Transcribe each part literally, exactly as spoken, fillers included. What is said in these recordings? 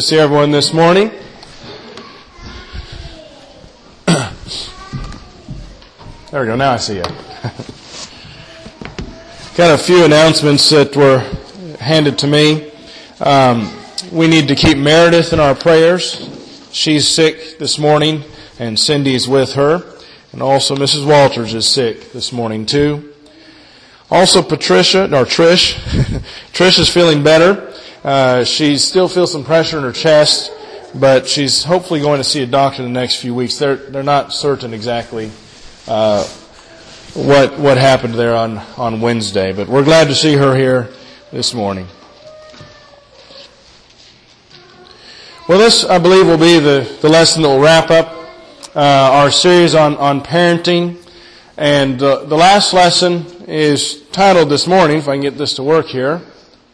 to see everyone this morning. There we go, now I see you. Got a few announcements that were handed to me. Um, we need to keep Meredith in our prayers. She's sick this morning, and Cindy's with her. And also Missus Walters is sick this morning too. Also Patricia, or Trish, Trish is feeling better. Uh, she still feels some pressure in her chest, but she's hopefully going to see a doctor in the next few weeks. They're they're not certain exactly uh, what what happened there on, on Wednesday, but we're glad to see her here this morning. Well, this, I believe, will be the, the lesson that will wrap up uh, our series on, on parenting. And uh, the last lesson is titled this morning, if I can get this to work here.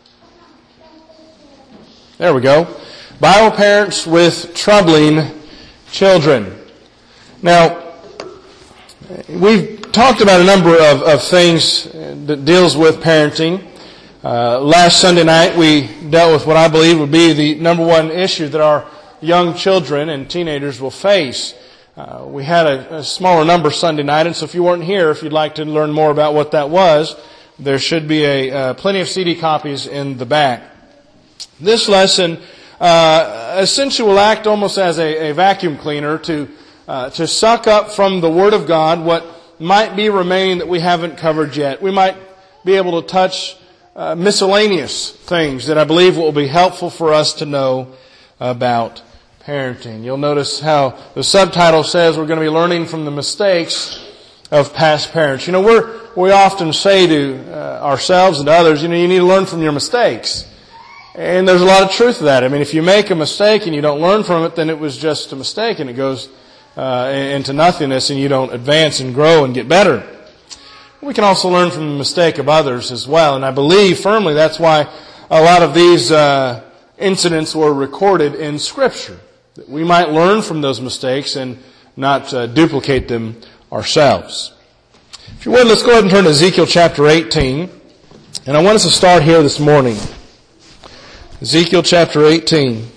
There we go. Bible Parents with Troubling Children. Now, we've talked about a number of, of things that deals with parenting. Uh, last Sunday night we dealt with what I believe would be the number one issue that our young children and teenagers will face. Uh, we had a, a smaller number Sunday night, and so if you weren't here, if you'd like to learn more about what that was, there should be a uh, plenty of C D copies in the back. This lesson uh, essentially will act almost as a, a vacuum cleaner to uh, to suck up from the Word of God what might be remaining that we haven't covered yet. We might be able to touch uh, miscellaneous things that I believe will be helpful for us to know about parenting. You'll notice how the subtitle says we're going to be learning from the mistakes of past parents. You know, we're we often say to uh, ourselves and to others, you know, you need to learn from your mistakes. And there's a lot of truth to that. I mean, if you make a mistake and you don't learn from it, then it was just a mistake and it goes uh, into nothingness and you don't advance and grow and get better. We can also learn from the mistake of others as well. And I believe firmly that's why a lot of these uh, incidents were recorded in Scripture. That we might learn from those mistakes and not uh, duplicate them ourselves. If you would, let's go ahead and turn to Ezekiel chapter eighteen. And I want us to start here this morning. Ezekiel chapter eighteen.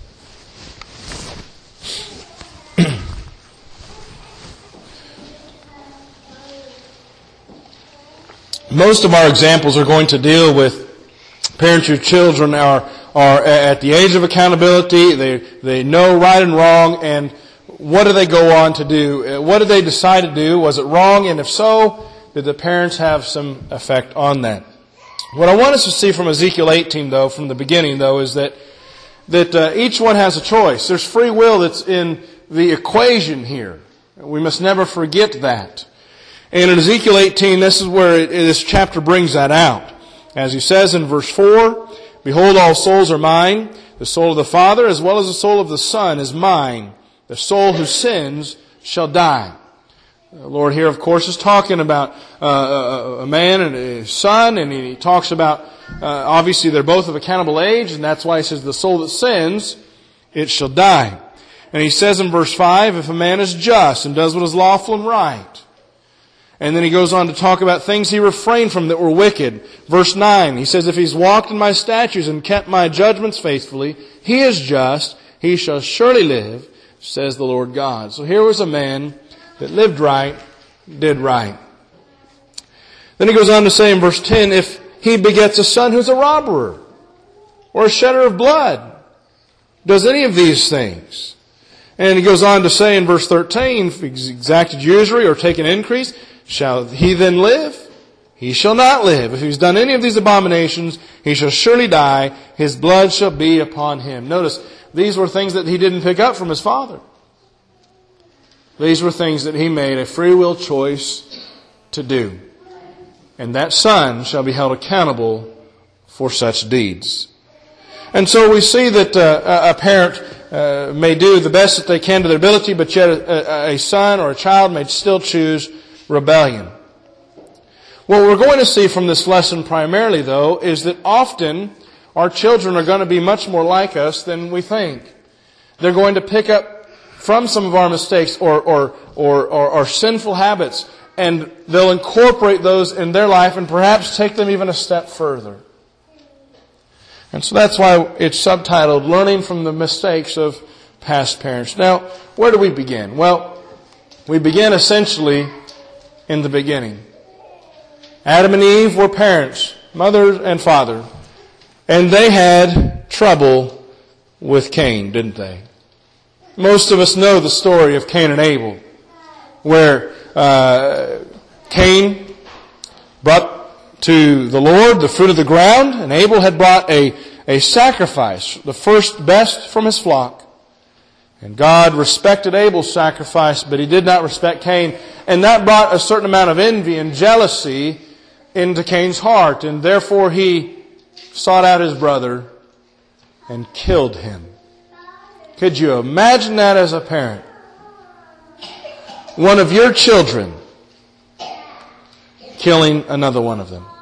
Most of our examples are going to deal with parents whose children are, are at the age of accountability. They, they know right and wrong, and what do they go on to do? What did they decide to do? Was it wrong? And if so, did the parents have some effect on that? What I want us to see from Ezekiel eighteen, though, from the beginning, though, is that that uh, each one has a choice. There's free will that's in the equation here. We must never forget that. And in Ezekiel eighteen, this is where it, this chapter brings that out. As he says in verse four, "Behold, all souls are mine. The soul of the Father as well as the soul of the Son is mine. The soul who sins shall die." The Lord here, of course, is talking about uh, a, a man and his son, and he talks about, uh, obviously they're both of accountable age, and that's why he says, "The soul that sins, it shall die." And he says in verse five, "If a man is just and does what is lawful and right." And then he goes on to talk about things he refrained from that were wicked. Verse nine, he says, "If he's walked in my statutes and kept my judgments faithfully, he is just, he shall surely live, says the Lord God." So here was a man that lived right, did right. Then he goes on to say in verse ten, "If he begets a son who's a robber or a shedder of blood, does any of these things?" And he goes on to say in verse thirteen, "If he's exacted usury or taken increase, shall he then live? He shall not live. If he's done any of these abominations, he shall surely die. His blood shall be upon him." Notice, these were things that he didn't pick up from his father. These were things that he made a free will choice to do. And that son shall be held accountable for such deeds. And so we see that uh, a parent uh, may do the best that they can to their ability, but yet a, a son or a child may still choose rebellion. What we're going to see from this lesson primarily, though, is that often our children are going to be much more like us than we think. They're going to pick up from some of our mistakes or, or, or, or, or sinful habits, and they'll incorporate those in their life and perhaps take them even a step further. And so that's why it's subtitled, Learning from the Mistakes of Past Parents. Now, where do we begin? Well, we begin essentially in the beginning. Adam and Eve were parents, mother and father, and they had trouble with Cain, didn't they? Most of us know the story of Cain and Abel, where uh, Cain brought to the Lord the fruit of the ground, and Abel had brought a, a sacrifice, the first best from his flock. And God respected Abel's sacrifice, but He did not respect Cain. And that brought a certain amount of envy and jealousy into Cain's heart. And therefore he sought out his brother and killed him. Could you imagine that as a parent? One of your children killing another one of them.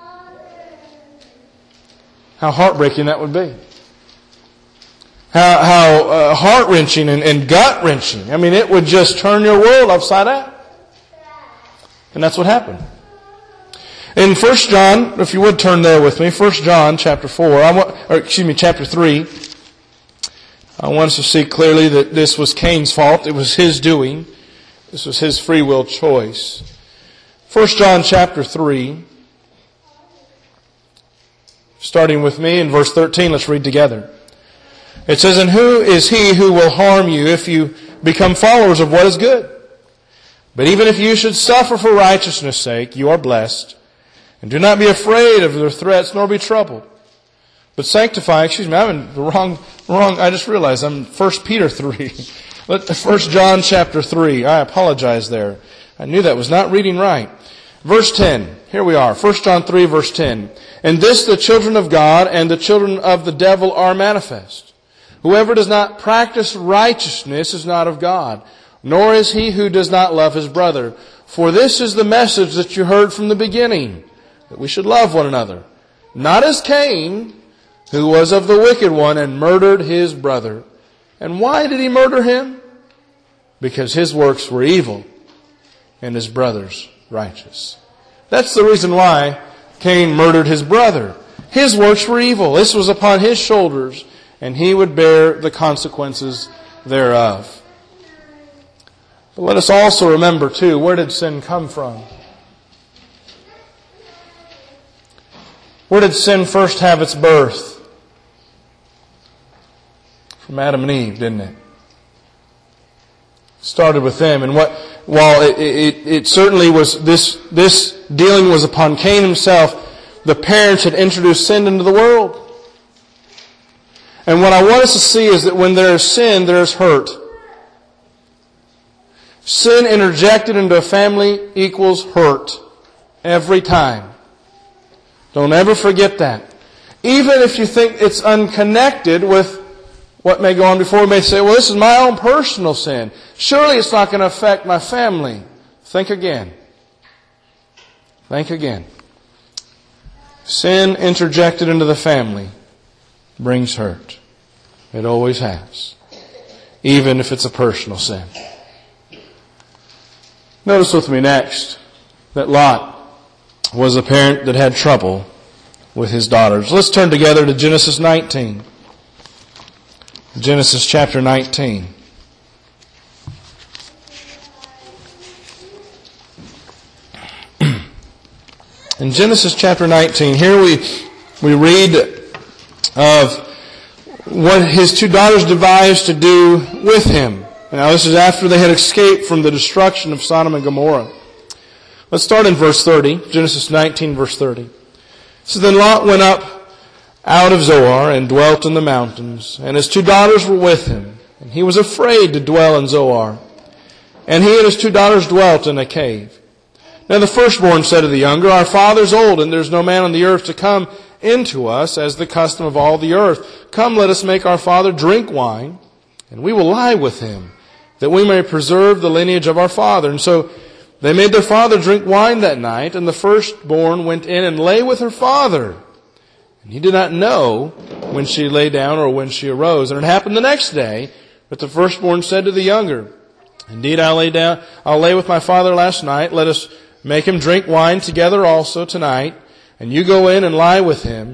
How heartbreaking that would be. How, how uh, heart-wrenching and, and gut-wrenching. I mean, it would just turn your world upside down. And that's what happened. In First John, if you would turn there with me, First John chapter four, I want, or excuse me, chapter three. I want us to see clearly that this was Cain's fault. It was his doing. This was his free will choice. First John chapter three, starting with me in verse thirteen, let's read together. It says, "And who is he who will harm you if you become followers of what is good? But even if you should suffer for righteousness' sake, you are blessed. And do not be afraid of their threats, nor be troubled. But sanctify," excuse me, I'm in the wrong, wrong, I just realized I'm First Peter three. First John chapter three. I apologize there. I knew that was not reading right. Verse ten. Here we are. First John three, verse ten. "And this the children of God and the children of the devil are manifest. Whoever does not practice righteousness is not of God, nor is he who does not love his brother. For this is the message that you heard from the beginning, that we should love one another. Not as Cain, who was of the wicked one and murdered his brother. And why did he murder him? Because his works were evil and his brother's righteous." That's the reason why Cain murdered his brother. His works were evil. This was upon his shoulders, and he would bear the consequences thereof. But let us also remember, too, where did sin come from? Where did sin first have its birth? From Adam and Eve, didn't it? Started with them. And what, while it, it, it certainly was, this, this dealing was upon Cain himself, the parents had introduced sin into the world. And what I want us to see is that when there is sin, there is hurt. Sin interjected into a family equals hurt. Every time. Don't ever forget that. Even if you think it's unconnected with what may go on before, we may say, well, this is my own personal sin. Surely it's not going to affect my family. Think again. Think again. Sin interjected into the family brings hurt. It always has. Even if it's a personal sin. Notice with me next that Lot was a parent that had trouble with his daughters. Let's turn together to Genesis nineteen. Genesis chapter nineteen. In Genesis chapter nineteen, here we we read of what his two daughters devised to do with him. Now this is after they had escaped from the destruction of Sodom and Gomorrah. Let's start in verse thirty. Genesis nineteen, verse thirty. So then Lot went up out of Zoar and dwelt in the mountains, and his two daughters were with him. And he was afraid to dwell in Zoar. And he and his two daughters dwelt in a cave. Now the firstborn said to the younger, "Our father is old, and there is no man on the earth to come into us, as the custom of all the earth. Come, let us make our father drink wine, and we will lie with him, that we may preserve the lineage of our father." And so they made their father drink wine that night, and the firstborn went in and lay with her father. And he did not know when she lay down or when she arose. And it happened the next day that the firstborn said to the younger, "Indeed, I lay down, I'll lay with my father last night. Let us make him drink wine together also tonight. And you go in and lie with him.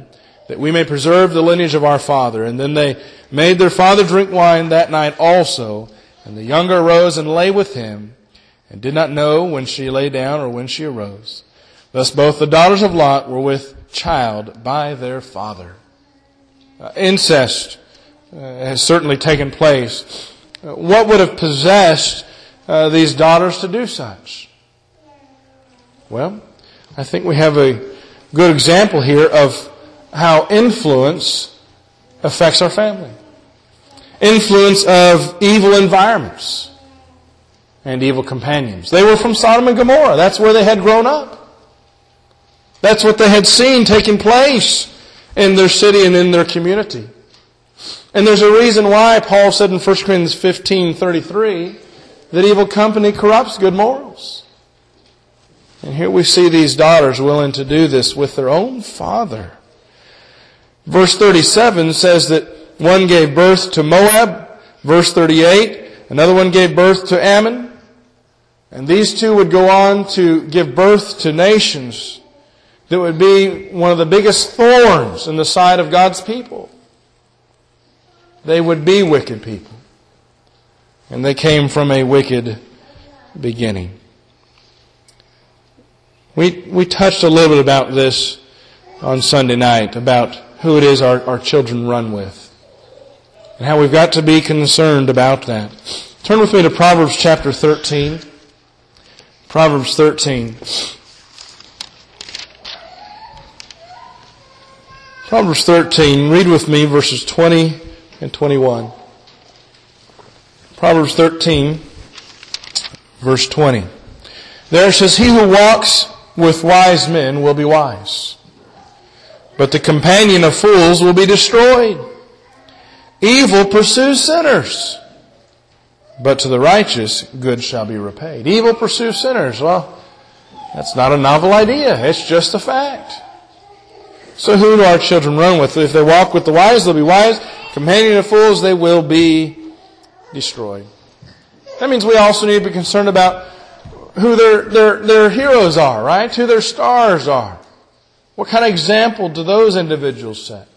that we may preserve the lineage of our father. And then they made their father drink wine that night also. And the younger arose and lay with him, and did not know when she lay down or when she arose. Thus both the daughters of Lot were with child by their father. Uh, incest uh, has certainly taken place. Uh, what would have possessed uh, these daughters to do such? Well, I think we have a good example here of how influence affects our family. Influence of evil environments and evil companions. They were from Sodom and Gomorrah. That's where they had grown up. That's what they had seen taking place in their city and in their community. And there's a reason why Paul said in First Corinthians fifteen thirty-three that evil company corrupts good morals. And here we see these daughters willing to do this with their own father. Verse thirty-seven says that one gave birth to Moab. Verse thirty-eight, another one gave birth to Ammon. And these two would go on to give birth to nations that would be one of the biggest thorns in the side of God's people. They would be wicked people. And they came from a wicked beginning. We we touched a little bit about this on Sunday night, about who it is our, our children run with, and how we've got to be concerned about that. Turn with me to Proverbs chapter thirteen. Proverbs thirteen. Proverbs thirteen, read with me verses twenty and twenty-one. Proverbs thirteen, verse twenty. There says, he who walks with wise men will be wise, but the companion of fools will be destroyed. Evil pursues sinners, but to the righteous good shall be repaid. Evil pursues sinners. Well, that's not a novel idea. It's just a fact. So who do our children run with? If they walk with the wise, they'll be wise. Companion of fools, they will be destroyed. That means we also need to be concerned about who their, their, their heroes are, right? Who their stars are. What kind of example do those individuals set?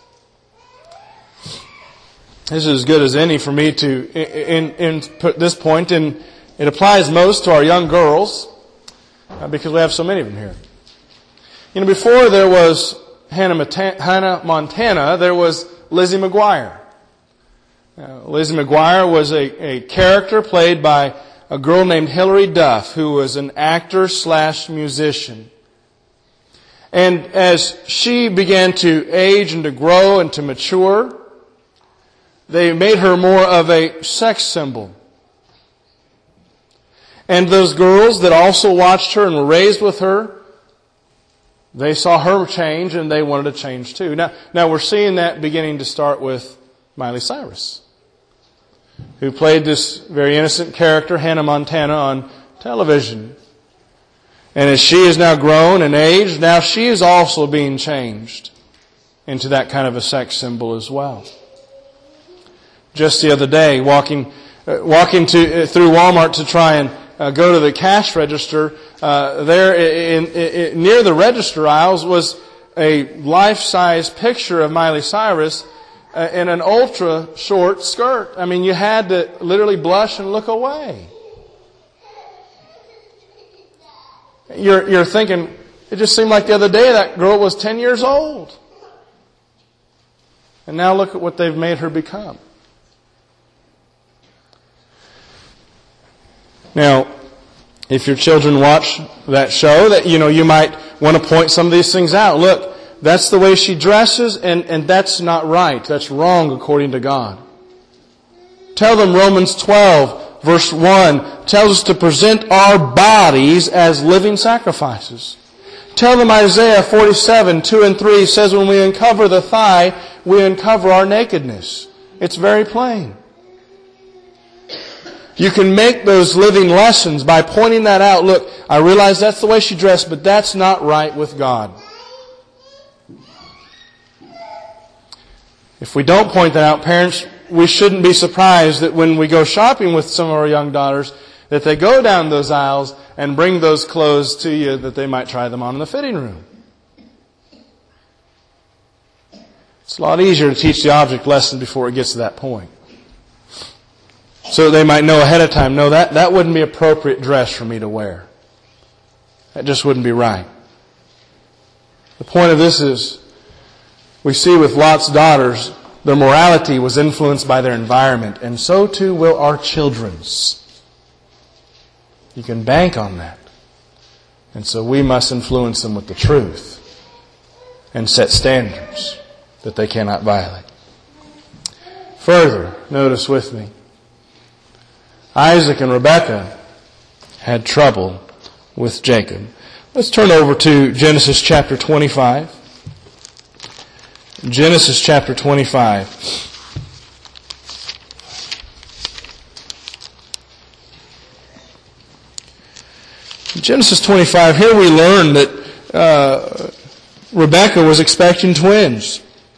This is as good as any for me to in, in, put this point, and it applies most to our young girls uh, because we have so many of them here. You know, before there was Hannah, Mata- Hannah Montana, there was Lizzie McGuire. Uh, Lizzie McGuire was a, a character played by a girl named Hilary Duff, who was an actor slash musician. And as she began to age and to grow and to mature, they made her more of a sex symbol. And those girls that also watched her and were raised with her, they saw her change and they wanted to change too. Now, now we're seeing that beginning to start with Miley Cyrus, who played this very innocent character, Hannah Montana, on television. And as she is now grown and aged, now she is also being changed into that kind of a sex symbol as well. Just the other day, walking uh, walking to uh, through Walmart to try and uh, go to the cash register, uh, there in, in, in, near the register aisles was a life-size picture of Miley Cyrus uh, in an ultra-short skirt. I mean, you had to literally blush and look away. You're, you're thinking, it just seemed like the other day that girl was ten years old. And now look at what they've made her become. Now, if your children watch that show, that you know, you might want to point some of these things out. Look, that's the way she dresses, and, and that's not right. That's wrong according to God. Tell them Romans twelve, verse one, tells us to present our bodies as living sacrifices. Tell them Isaiah forty-seven, two and three says when we uncover the thigh, we uncover our nakedness. It's very plain. You can make those living lessons by pointing that out. Look, I realize that's the way she dressed, but that's not right with God. If we don't point that out, parents, we shouldn't be surprised that when we go shopping with some of our young daughters, that they go down those aisles and bring those clothes to you that they might try them on in the fitting room. It's a lot easier to teach the object lesson before it gets to that point. So they might know ahead of time, no, that, that wouldn't be appropriate dress for me to wear. That just wouldn't be right. The point of this is, we see with Lot's daughters, their morality was influenced by their environment, and so too will our children's. You can bank on that. And so we must influence them with the truth and set standards that they cannot violate. Further, notice with me, Isaac and Rebekah had trouble with Jacob. Let's turn over to Genesis chapter twenty-five. Genesis chapter twenty-five. In Genesis twenty-five, here we learn that uh, Rebekah was expecting twins.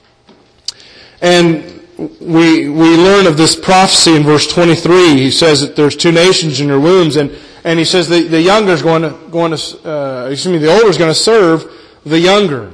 And we we learn of this prophecy in verse twenty-three. He says that there's two nations in your wombs, and, and he says the, the younger is going to going to uh, excuse me, the older is going to serve the younger.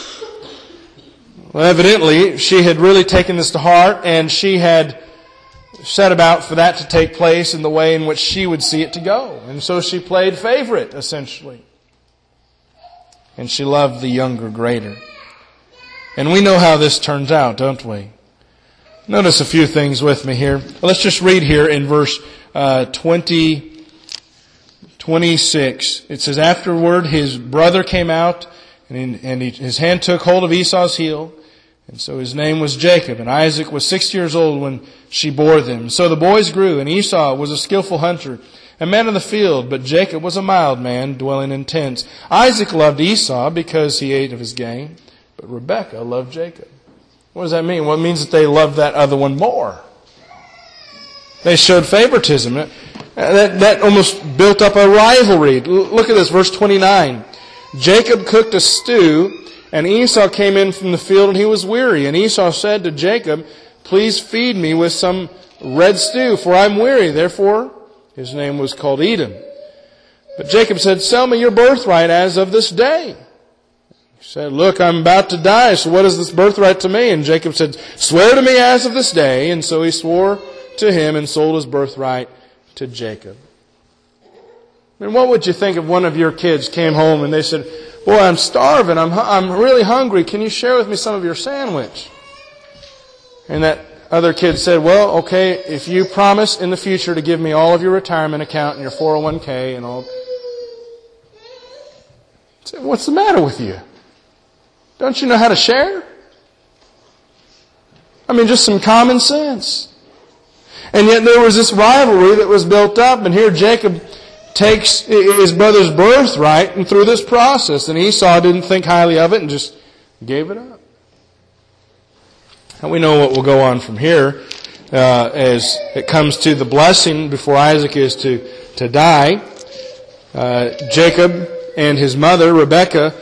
Well, evidently, she had really taken this to heart, and she had set about for that to take place in the way in which she would see it to go. And so she played favorite, essentially. And she loved the younger greater. And we know how this turns out, don't we? Notice a few things with me here. Well, let's just read here in verse uh, twenty, twenty-six. It says, afterward his brother came out, and, he, and he, his hand took hold of Esau's heel. And so his name was Jacob, and Isaac was six years old when she bore them. So the boys grew, and Esau was a skillful hunter, a man of the field, but Jacob was a mild man, dwelling in tents. Isaac loved Esau because he ate of his game, but Rebekah loved Jacob. What does that mean? Well, it means that they loved that other one more. They showed favoritism. That, that almost built up a rivalry. Look at this, verse twenty-nine. Jacob cooked a stew, and Esau came in from the field, and he was weary. And Esau said to Jacob, please feed me with some red stew, for I'm weary. Therefore, his name was called Edom. But Jacob said, sell me your birthright as of this day. He said, look, I'm about to die, so what is this birthright to me? And Jacob said, swear to me as of this day. And so he swore to him and sold his birthright to Jacob. And what would you think if one of your kids came home and they said, boy, I'm starving. I'm I'm really hungry. Can you share with me some of your sandwich? And that other kid said, well, okay, if you promise in the future to give me all of your retirement account and your four oh one k and all. I said, what's the matter with you? Don't you know how to share? I mean, just some common sense. And yet there was this rivalry that was built up, and here Jacob takes his brother's birthright and through this process. And Esau didn't think highly of it and just gave it up. And we know what will go on from here uh, as it comes to the blessing before Isaac is to, to die. Uh, Jacob and his mother, Rebekah,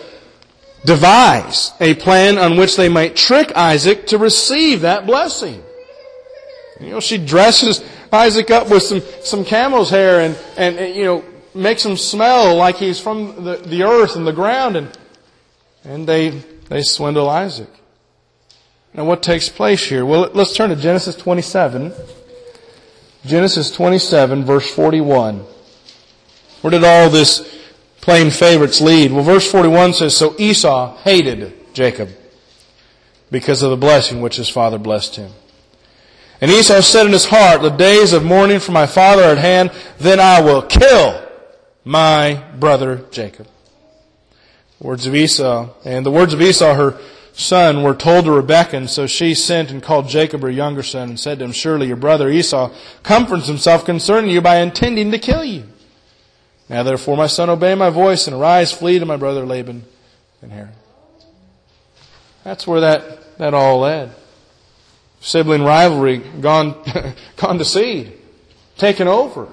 devise a plan on which they might trick Isaac to receive that blessing. You know, she dresses Isaac up with some, some camel's hair and, and, and, you know, makes him smell like he's from the, the earth and the ground, and, and they, they swindle Isaac. Now what takes place here? Well, let's turn to Genesis twenty-seven. Genesis twenty-seven, verse forty-one. Where did all this playing favorites lead? Well, verse forty-one says, so Esau hated Jacob because of the blessing which his father blessed him. And Esau said in his heart, the days of mourning for my father are at hand, then I will kill my brother Jacob. Words of Esau. And the words of Esau, her son, were told to Rebekah, and so she sent and called Jacob, her younger son, and said to him, surely your brother Esau comforts himself concerning you by intending to kill you. Now therefore, my son, obey my voice, and arise, flee to my brother Laban and Haran. That's where that, that all led. Sibling rivalry gone, gone to seed. Taken over.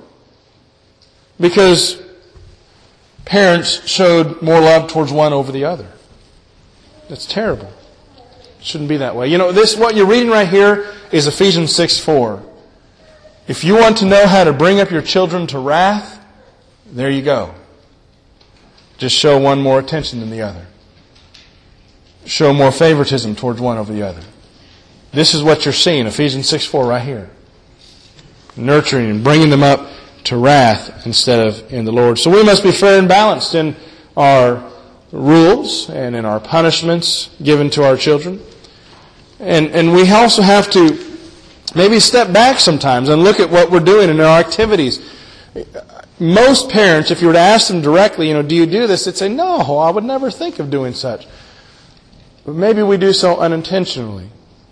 Because parents showed more love towards one over the other. That's terrible. It shouldn't be that way. You know, this, what you're reading right here is Ephesians six four. If you want to know how to bring up your children to wrath, there you go. Just show one more attention than the other. Show more favoritism towards one over the other. This is what you're seeing, Ephesians six four right here. Nurturing and bringing them up to wrath instead of in the Lord. So we must be fair and balanced in our rules and in our punishments given to our children. And and we also have to maybe step back sometimes and look at what we're doing in our activities. Most parents, if you were to ask them directly, you know, do you do this? They'd say, no, I would never think of doing such. But maybe we do so unintentionally.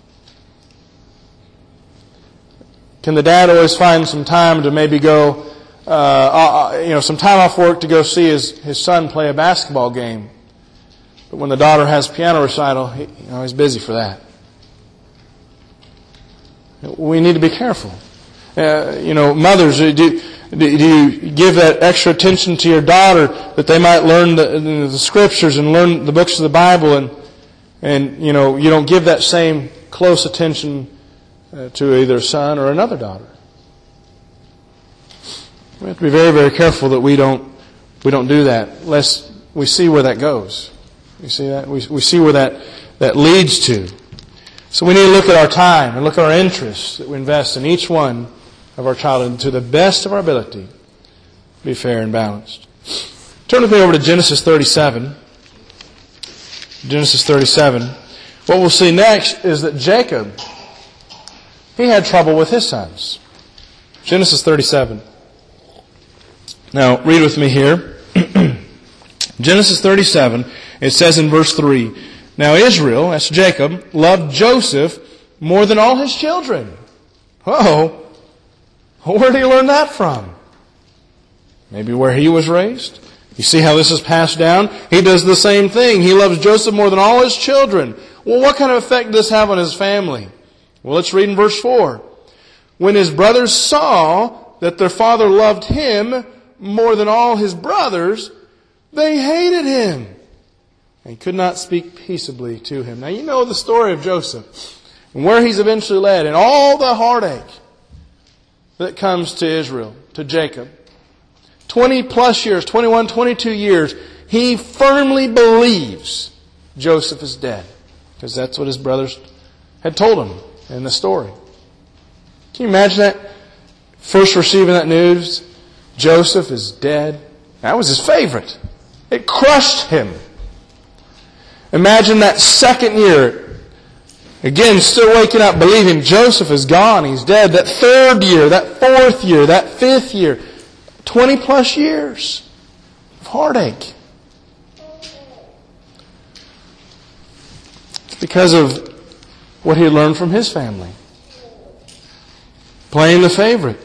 Can the dad always find some time to maybe go, uh, uh, you know, some time off work to go see his, his son play a basketball game? But when the daughter has piano recital, he, you know, he's busy for that. We need to be careful. Uh, you know, mothers, do, do you give that extra attention to your daughter that they might learn the, the scriptures and learn the books of the Bible, and and you know you don't give that same close attention uh, to either a son or another daughter? We have to be very, very careful that we don't we don't do that, lest we see where that goes. You see that? We we see where that that leads to. So we need to look at our time and look at our interests that we invest in each one of our childhood to the best of our ability. Be fair and balanced. Turn with me over to Genesis thirty-seven. Genesis thirty-seven. What we'll see next is that Jacob, he had trouble with his sons. Genesis thirty-seven. Now, read with me here. Genesis thirty-seven, it says in verse three, now Israel, that's Jacob, loved Joseph more than all his children. Uh-oh. Where did he learn that from? Maybe where he was raised. You see how this is passed down? He does the same thing. He loves Joseph more than all his children. Well, what kind of effect did this have on his family? Well, let's read in verse four. When his brothers saw that their father loved him more than all his brothers, they hated him and could not speak peaceably to him. Now, you know the story of Joseph and where he's eventually led and all the heartache that comes to Israel, to Jacob. twenty plus years, twenty-one, twenty-two years, he firmly believes Joseph is dead. Because that's what his brothers had told him in the story. Can you imagine that? First receiving that news, Joseph is dead. That was his favorite. It crushed him. Imagine that second year. Again, still waking up, believing Joseph is gone, he's dead. That third year, that fourth year, that fifth year. Twenty plus years of heartache. It's because of what he had learned from his family. Playing the favorite.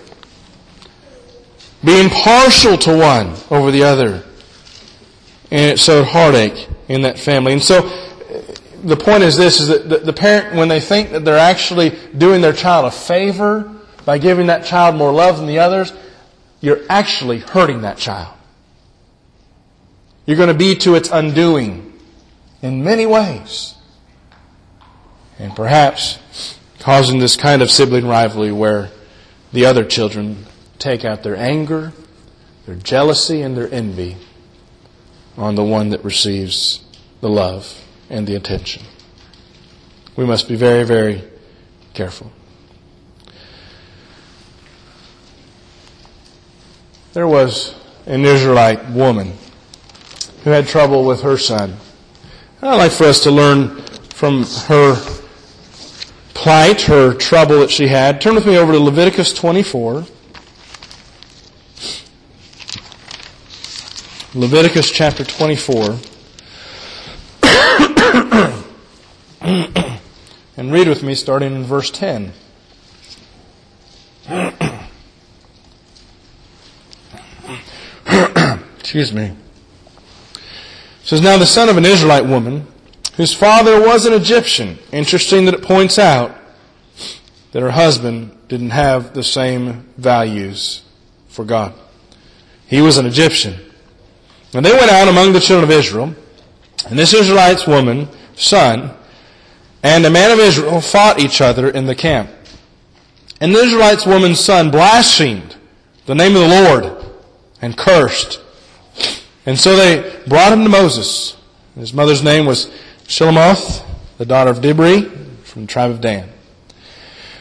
Being partial to one over the other. And it sowed heartache in that family. And so, the point is this, is that the, the parent, when they think that they're actually doing their child a favor by giving that child more love than the others, you're actually hurting that child. You're going to be to its undoing in many ways. And perhaps causing this kind of sibling rivalry where the other children take out their anger, their jealousy, and their envy on the one that receives the love and the attention. We must be very, very careful. There was an Israelite woman who had trouble with her son. I'd like for us to learn from her plight, her trouble that she had. Turn with me over to Leviticus twenty-four. Leviticus chapter twenty-four. And read with me starting in verse ten. Excuse me. It says, now the son of an Israelite woman, whose father was an Egyptian. Interesting that it points out that her husband didn't have the same values for God. He was an Egyptian. And they went out among the children of Israel, and this Israelite's woman, son, and a man of Israel fought each other in the camp. And the Israelite's woman's son blasphemed the name of the Lord and cursed. And so they brought him to Moses. His mother's name was Shilomoth, the daughter of Dibri, from the tribe of Dan.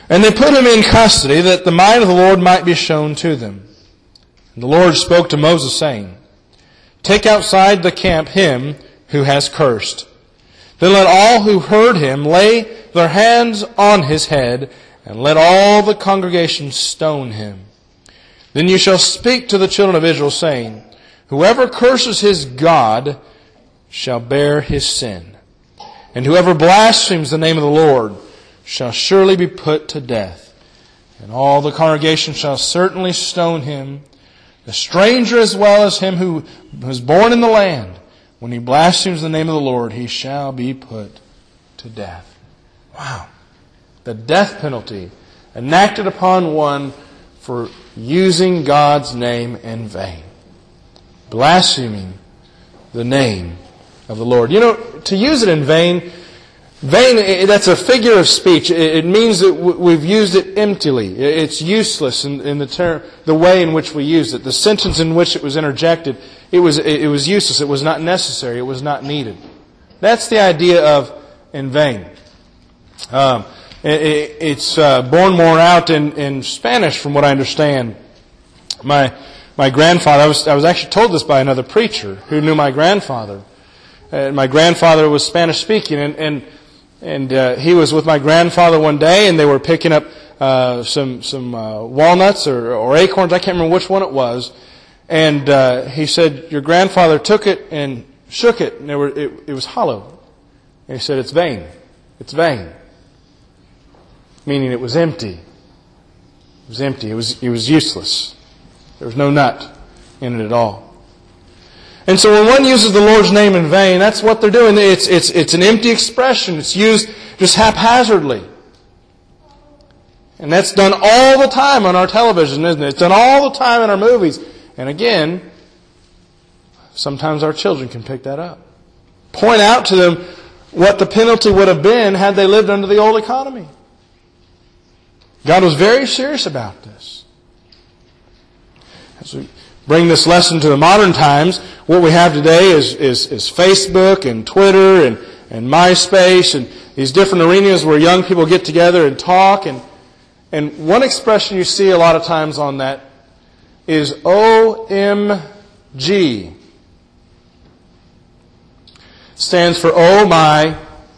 And they put him in custody, that the might of the Lord might be shown to them. And the Lord spoke to Moses, saying, Take outside the camp him who has cursed. Then let all who heard him lay their hands on his head, and let all the congregation stone him. Then you shall speak to the children of Israel, saying, Whoever curses his God shall bear his sin. And whoever blasphemes the name of the Lord shall surely be put to death. And all the congregation shall certainly stone him, the stranger as well as him who was born in the land. When he blasphemes the name of the Lord, he shall be put to death. Wow. The death penalty enacted upon one for using God's name in vain. Blaspheming the name of the Lord. You know, to use it in vain, vain, that's a figure of speech. It means that we've used it emptily. It's useless in, in the term, the way in which we use it. The sentence in which it was interjected, it was, it was useless. It was not necessary. It was not needed. That's the idea of in vain. Um, it, it's uh, born more out in, in Spanish, from what I understand. My my grandfather, I was I was actually told this by another preacher who knew my grandfather. And my grandfather was Spanish speaking, and and and uh, he was with my grandfather one day, and they were picking up uh, some some uh, walnuts or, or acorns. I can't remember which one it was. And uh, he said, "Your grandfather took it and shook it, and they were, it, it was hollow." And he said, "It's vain. It's vain." Meaning it was empty. It was empty. It was it was useless. There was no nut in it at all. And so when one uses the Lord's name in vain, that's what they're doing. It's it's it's an empty expression. It's used just haphazardly. And that's done all the time on our television, isn't it? It's done all the time in our movies. And again, sometimes our children can pick that up. Point out to them what the penalty would have been had they lived under the old economy. God was very serious about this. As we bring this lesson to the modern times, what we have today is, is, is Facebook and Twitter and, and MySpace and these different arenas where young people get together and talk. And, and one expression you see a lot of times on that is O M G. Stands for Oh My.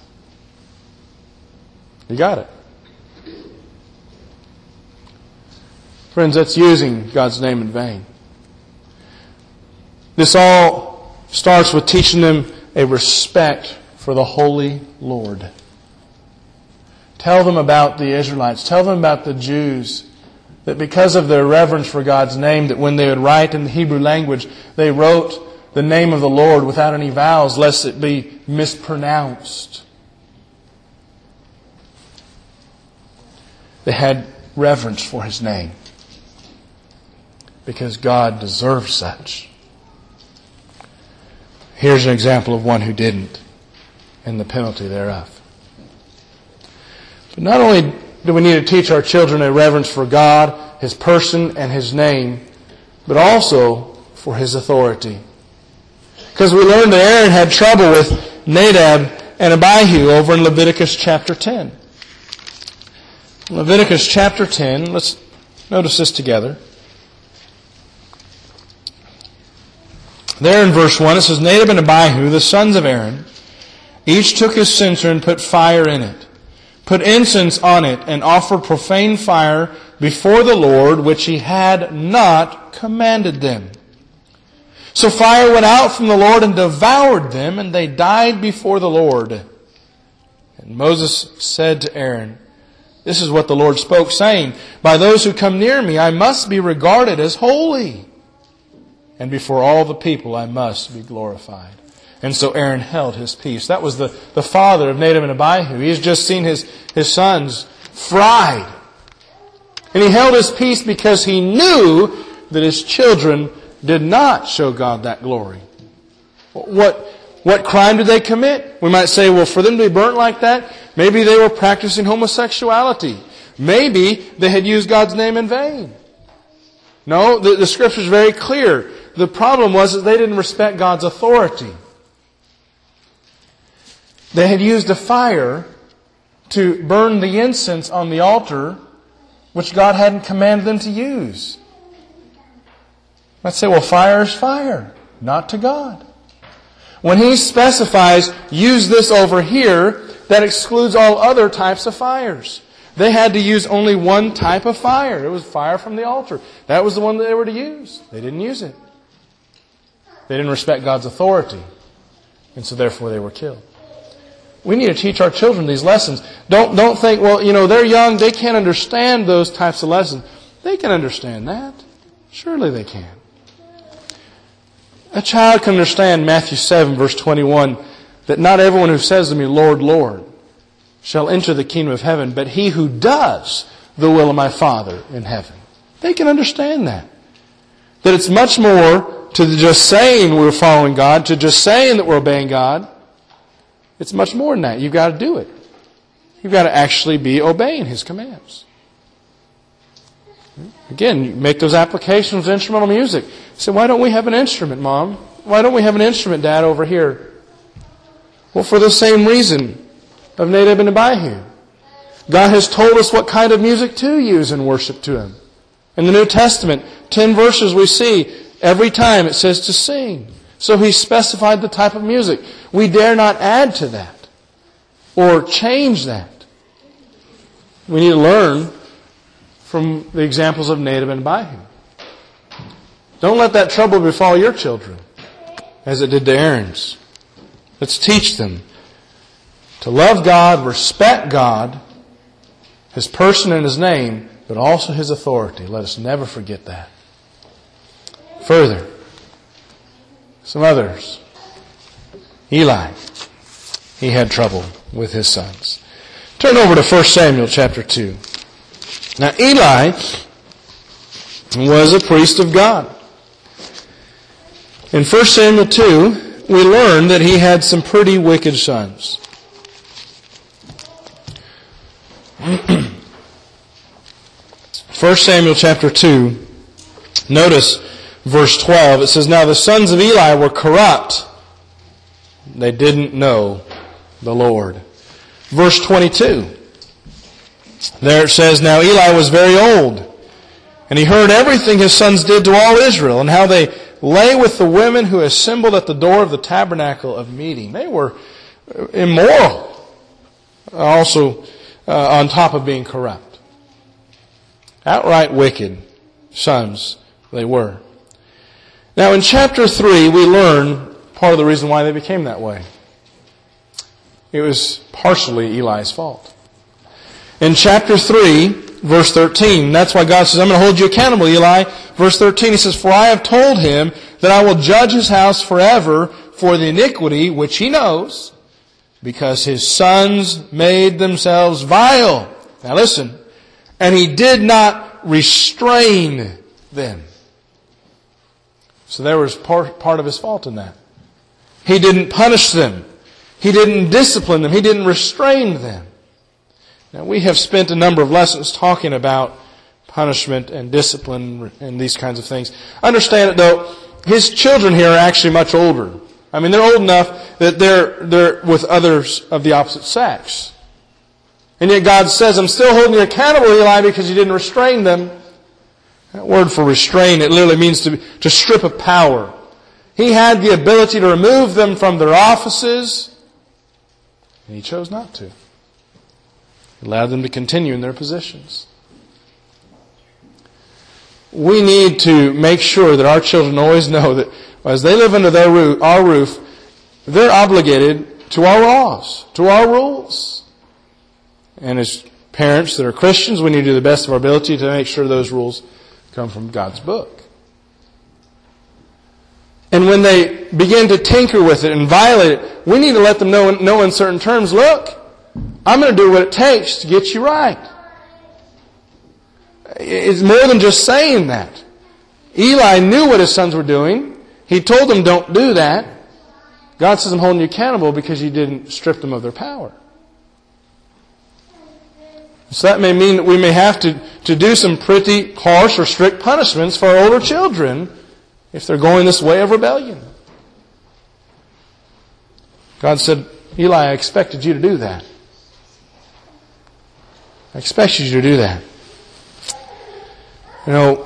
You got it. Friends, that's using God's name in vain. This all starts with teaching them a respect for the Holy Lord. Tell them about the Israelites. Tell them about the Jews. That because of their reverence for God's name, that when they would write in the Hebrew language, they wrote the name of the Lord without any vowels, lest it be mispronounced. They had reverence for His name. Because God deserves such. Here's an example of one who didn't, and the penalty thereof. But not only do we need to teach our children a reverence for God, His person, and His name, but also for His authority. Because we learned that Aaron had trouble with Nadab and Abihu over in Leviticus chapter ten. Leviticus chapter ten, let's notice this together. There in verse one, it says, Nadab and Abihu, the sons of Aaron, each took his censer and put fire in it, put incense on it, and offered profane fire before the Lord, which he had not commanded them. So fire went out from the Lord and devoured them, and they died before the Lord. And Moses said to Aaron, This is what the Lord spoke, saying, By those who come near me I must be regarded as holy, and before all the people I must be glorified. And so Aaron held his peace. That was the, the father of Nadab and Abihu. He's just seen his, his sons fried. And he held his peace because he knew that his children did not show God that glory. What, what crime did they commit? We might say, well, for them to be burnt like that, maybe they were practicing homosexuality. Maybe they had used God's name in vain. No, the, the Scripture is very clear. The problem was that they didn't respect God's authority. They had used a fire to burn the incense on the altar, which God hadn't commanded them to use. Let's say, well, fire is fire, not to God. When He specifies, use this over here, that excludes all other types of fires. They had to use only one type of fire. It was fire from the altar. That was the one that they were to use. They didn't use it. They didn't respect God's authority. And so therefore they were killed. We need to teach our children these lessons. Don't, don't think, well, you know, they're young, they can't understand those types of lessons. They can understand that. Surely they can. A child can understand Matthew seven, verse twenty-one, that not everyone who says to me, Lord, Lord, shall enter the kingdom of heaven, but he who does the will of my Father in heaven. They can understand that. That it's much more to just saying we're following God, to just saying that we're obeying God. It's much more than that. You've got to do it. You've got to actually be obeying His commands. Again, you make those applications of instrumental music. Say, why don't we have an instrument, Mom? Why don't we have an instrument, Dad, over here? Well, for the same reason of Nadab and Abihu. God has told us what kind of music to use in worship to Him. In the New Testament, ten verses we see, every time it says to sing. So He specified the type of music. We dare not add to that or change that. We need to learn from the examples of Nadab and Abihu. Don't let that trouble befall your children as it did to Aaron's. Let's teach them to love God, respect God, His person and His name, but also His authority. Let us never forget that. Further, some others. Eli, he had trouble with his sons. Turn over to First Samuel chapter two. Now Eli was a priest of God. In First Samuel two, we learn that he had some pretty wicked sons. First Samuel chapter two, notice verse twelve. It says, now the sons of Eli were corrupt. They didn't know the Lord. Verse twenty-two. There it says, now Eli was very old, and he heard everything his sons did to all Israel, and how they lay with the women who assembled at the door of the tabernacle of meeting. They were immoral, also uh, on top of being corrupt. Outright wicked sons they were. Now in chapter three, we learn part of the reason why they became that way. It was partially Eli's fault. In chapter three, verse thirteen, that's why God says, I'm going to hold you accountable, Eli. Verse thirteen, He says, for I have told him that I will judge his house forever for the iniquity which he knows, because his sons made themselves vile. Now listen, and he did not restrain them. So there was part, part of his fault in that. He didn't punish them. He didn't discipline them. He didn't restrain them. Now, we have spent a number of lessons talking about punishment and discipline and these kinds of things. Understand it, though, his children here are actually much older. I mean, they're old enough that they're, they're with others of the opposite sex. And yet God says, I'm still holding you accountable, Eli, because you didn't restrain them. That word for restrain, it literally means to, to strip of power. He had the ability to remove them from their offices, and He chose not to. He allowed them to continue in their positions. We need to make sure that our children always know that as they live under their roof, our roof, they're obligated to our laws, to our rules. And as parents that are Christians, we need to do the best of our ability to make sure those rules come from God's book. And when they begin to tinker with it and violate it, we need to let them know, know in certain terms, look, I'm going to do what it takes to get you right. It's more than just saying that. Eli knew what his sons were doing. He told them, don't do that. God says, I'm holding you accountable because you didn't strip them of their power. So that may mean that we may have to, to do some pretty harsh or strict punishments for our older children if they're going this way of rebellion. God said, Eli, I expected you to do that. I expect you to do that. You know,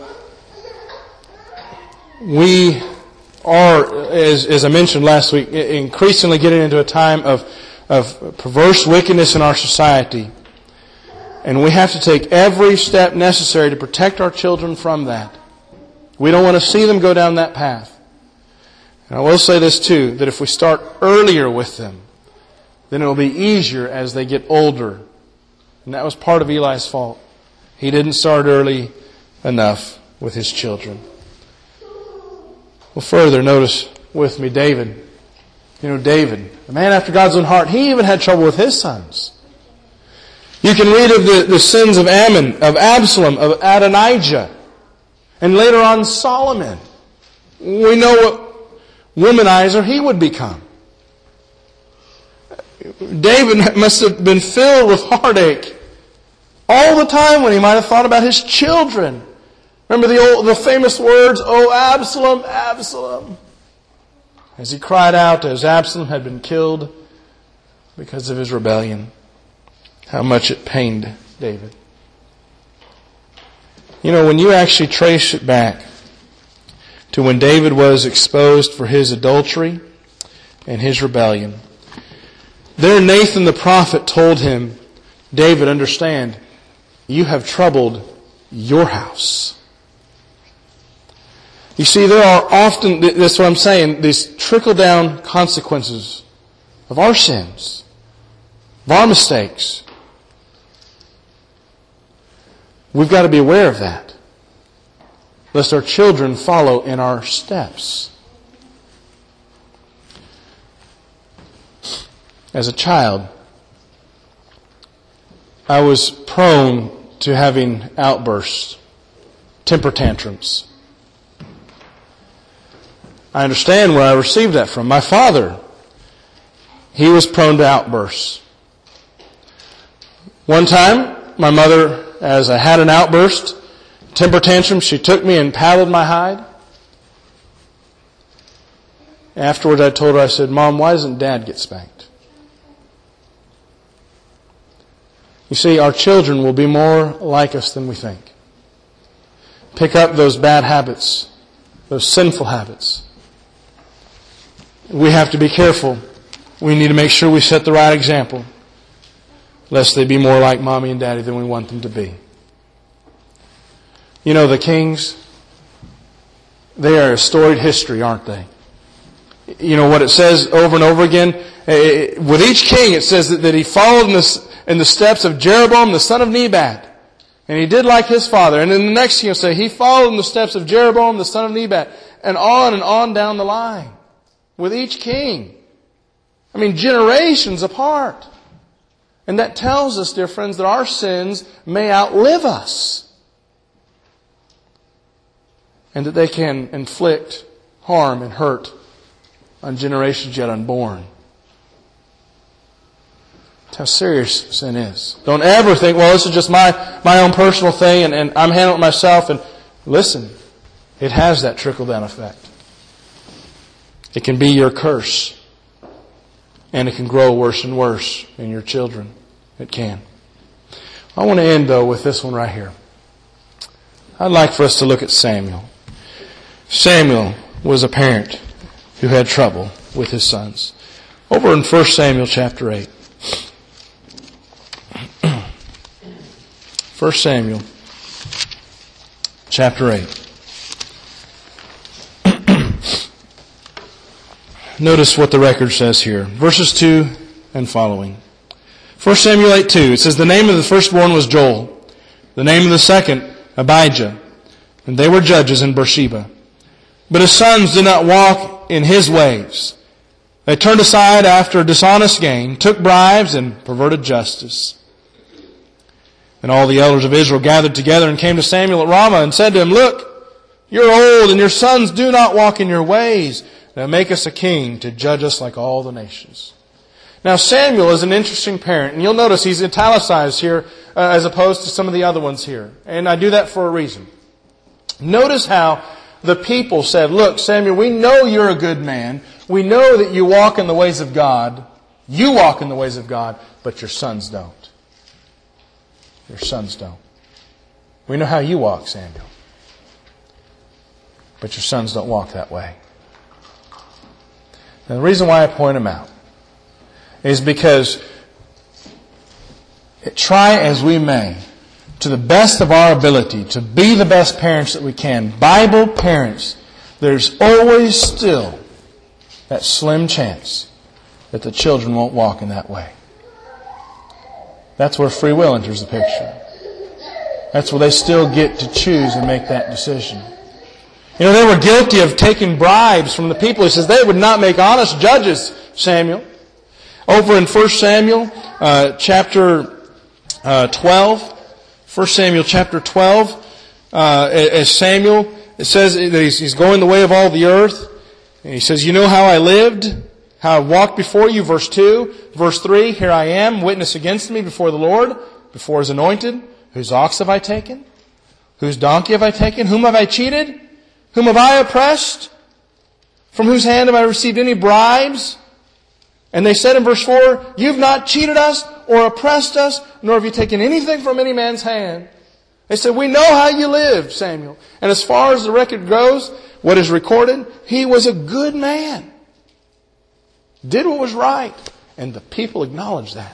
we are, as, as I mentioned last week, increasingly getting into a time of, of perverse wickedness in our society. And we have to take every step necessary to protect our children from that. We don't want to see them go down that path. And I will say this too, that if we start earlier with them, then it will be easier as they get older. And that was part of Eli's fault. He didn't start early enough with his children. Well, further, notice with me David. You know, David, a man after God's own heart, he even had trouble with his sons. You can read of the, the sins of Ammon, of Absalom, of Adonijah, and later on Solomon. We know what womanizer he would become. David must have been filled with heartache all the time when he might have thought about his children. Remember the old, the famous words, "Oh, Absalom, Absalom," as he cried out as Absalom had been killed because of his rebellion. How much it pained David. You know, when you actually trace it back to when David was exposed for his adultery and his rebellion, there Nathan the prophet told him, "David, understand, you have troubled your house." You see, there are often, that's what I'm saying, these trickle-down consequences of our sins, of our mistakes. We've got to be aware of that, lest our children follow in our steps. As a child, I was prone to having outbursts, temper tantrums. I understand where I received that from. My father, he was prone to outbursts. One time, my mother, as I had an outburst, temper tantrum, she took me and paddled my hide. Afterwards, I told her, I said, "Mom, why doesn't Dad get spanked?" You see, our children will be more like us than we think. Pick up those bad habits, those sinful habits. We have to be careful. We need to make sure we set the right example, lest they be more like Mommy and Daddy than we want them to be. You know, the kings, they are a storied history, aren't they? You know what it says over and over again? With each king, it says that, that he followed in the, in the steps of Jeroboam, the son of Nebat. And he did like his father. And then the next king will say, he followed in the steps of Jeroboam, the son of Nebat. And on and on down the line. With each king. I mean, generations apart. And that tells us, dear friends, that our sins may outlive us. And that they can inflict harm and hurt on generations yet unborn. That's how serious sin is. Don't ever think, well, this is just my, my own personal thing and, and I'm handling it myself. And listen, it has that trickle-down effect. It can be your curse. And it can grow worse and worse in your children. It can. I want to end, though, with this one right here. I'd like for us to look at Samuel. Samuel was a parent who had trouble with his sons. Over in First Samuel chapter eight. First Samuel chapter eight. Notice what the record says here. Verses two and following. First Samuel eight two. It says, the name of the firstborn was Joel. The name of the second, Abijah. And they were judges in Beersheba. But his sons did not walk in his ways. They turned aside after dishonest gain, took bribes, and perverted justice. And all the elders of Israel gathered together and came to Samuel at Ramah and said to him, look, you're old, and your sons do not walk in your ways. Now make us a king to judge us like all the nations. Now Samuel is an interesting parent, and you'll notice he's italicized here uh, as opposed to some of the other ones here. And I do that for a reason. Notice how the people said, look, Samuel, we know you're a good man. We know that you walk in the ways of God. You walk in the ways of God, but your sons don't. Your sons don't. We know how you walk, Samuel. But your sons don't walk that way. And the reason why I point them out is because try as we may, to the best of our ability, to be the best parents that we can, Bible parents, there's always still that slim chance that the children won't walk in that way. That's where free will enters the picture. That's where they still get to choose and make that decision. You know, they were guilty of taking bribes from the people. He says they would not make honest judges, Samuel. Over in First Samuel uh, chapter uh, twelve, First Samuel chapter twelve, uh, as Samuel, it says that he's, he's going the way of all the earth. And he says, you know how I lived, how I walked before you, verse two. Verse three, here I am, witness against me before the Lord, before His anointed. Whose ox have I taken? Whose donkey have I taken? Whom have I cheated? Whom have I oppressed? From whose hand have I received any bribes? And they said in verse four, you've not cheated us or oppressed us, nor have you taken anything from any man's hand. They said, we know how you lived, Samuel. And as far as the record goes, what is recorded, he was a good man. Did what was right. And the people acknowledged that.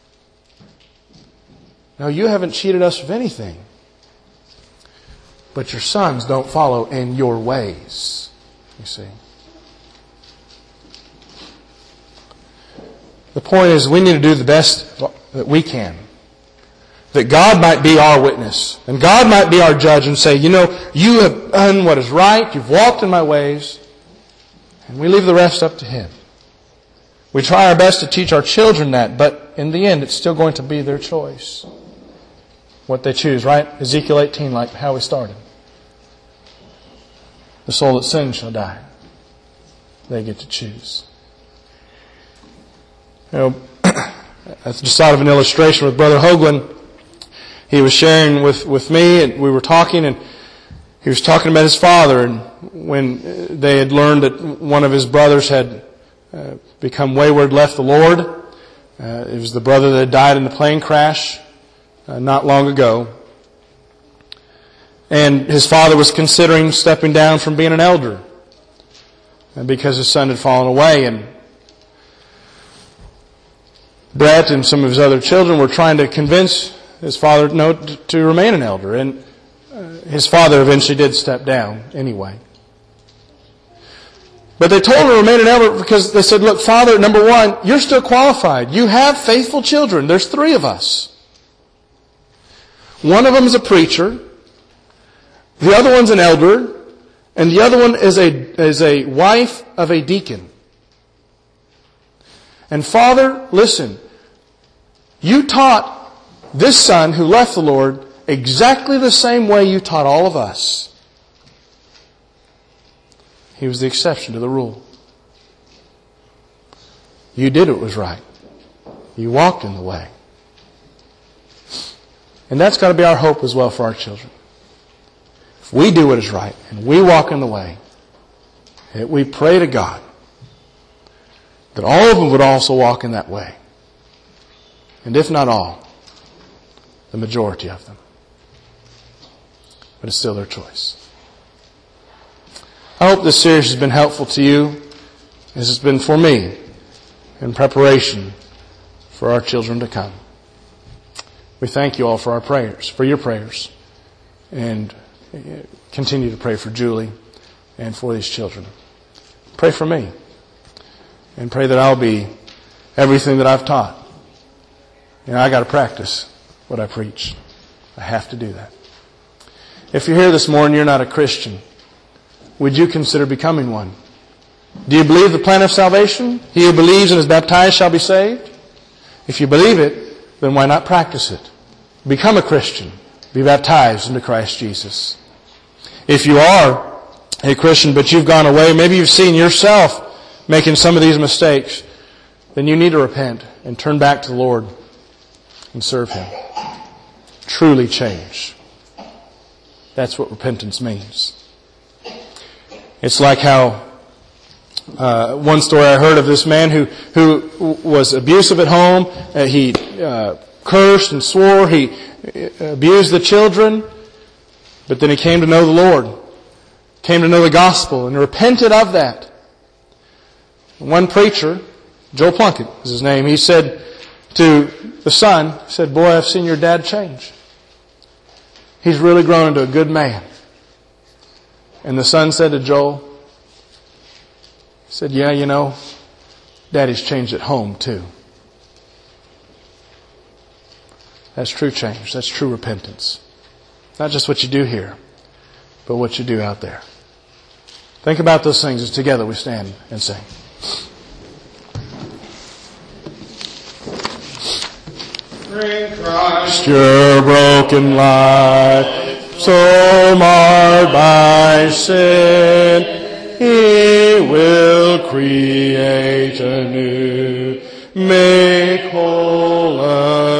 No, you haven't cheated us of anything. But your sons don't follow in your ways. You see. The point is we need to do the best that we can. That God might be our witness. And God might be our judge and say, you know, you have done what is right. You've walked in my ways. And we leave the rest up to Him. We try our best to teach our children that. But in the end, it's still going to be their choice. What they choose, right? Ezekiel eighteen, like how we started. The soul that sins shall die. They get to choose. You know, I just thought of an illustration with Brother Hoagland. He was sharing with, with me, and we were talking, and he was talking about his father, and when they had learned that one of his brothers had uh, become wayward, left the Lord. Uh, it was the brother that had died in the plane crash uh, not long ago. And his father was considering stepping down from being an elder because his son had fallen away. And Brett and some of his other children were trying to convince his father no, to remain an elder. And his father eventually did step down anyway. But they told him to remain an elder because they said, look, Father, number one, you're still qualified. You have faithful children. There's three of us. One of them is a preacher. The other one's an elder, and the other one is a is a wife of a deacon. And Father, listen, you taught this son who left the Lord exactly the same way you taught all of us. He was the exception to the rule. You did what was right. You walked in the way. And that's got to be our hope as well for our children. If we do what is right and we walk in the way, that we pray to God that all of them would also walk in that way. And if not all, the majority of them. But it's still their choice. I hope this series has been helpful to you, as it's been for me, in preparation for our children to come. We thank you all for our prayers, for your prayers, and continue to pray for Julie and for these children. Pray for me, and pray that I'll be everything that I've taught. You know, I got to practice what I preach. I have to do that. If you're here this morning, you're not a Christian, would you consider becoming one? Do you believe the plan of salvation? He who believes and is baptized shall be saved. If you believe it, then why not practice it? Become a Christian. Be baptized into Christ Jesus. If you are a Christian but you've gone away, maybe you've seen yourself making some of these mistakes, then you need to repent and turn back to the Lord and serve Him. Truly change. That's what repentance means. It's like how uh, one story I heard of this man who who was abusive at home. Uh, he uh, cursed and swore. He abused the children, but then he came to know the Lord, came to know the gospel, and repented of that. One preacher, Joel Plunkett is his name, he said to the son, he said, "Boy, I've seen your dad change. He's really grown into a good man." And the son said to Joel, he said, "Yeah, you know, Daddy's changed at home too." That's true change. That's true repentance. Not just what you do here, but what you do out there. Think about those things as together we stand and sing. Bring Christ your broken life, so marred by sin. He will create anew, make whole